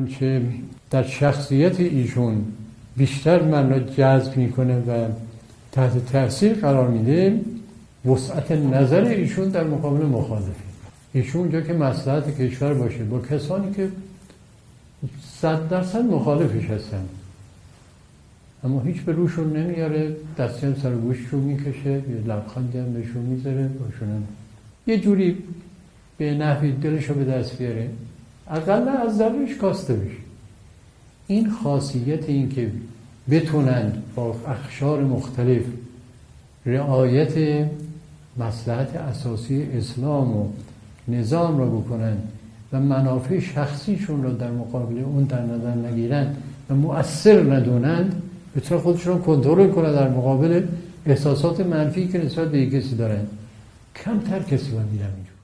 آنچه در شخصیت ایشون بیشتر من را جذب میکنه و تحت تاثیر قرار میده وسعت نظر ایشون در مقابل مخالفین. ایشون اونجا که مصلحت کشور باشه با کسانی که 100% مخالفش هستن اما هیچ به روشون نمیاره، دستی هم سر گوششون میکشه، یه لبخندی هم بهشون میذاره، باشون یه جوری به نحوی دلشو به دست بیاره، اقل از درش کاسته بشه. این خاصیت این که بتونند با اقشار مختلف رعایت مصلحت اساسی اسلام و نظام را بکنن و منافع شخصیشون را در مقابل اون در نظر نگیرن و مؤثر ندونند، بتونن خودشون رو کنترل کنن در مقابل احساسات منفی که نسبت به یک کسی دارن. کمتر کسی باید میرن اینجور.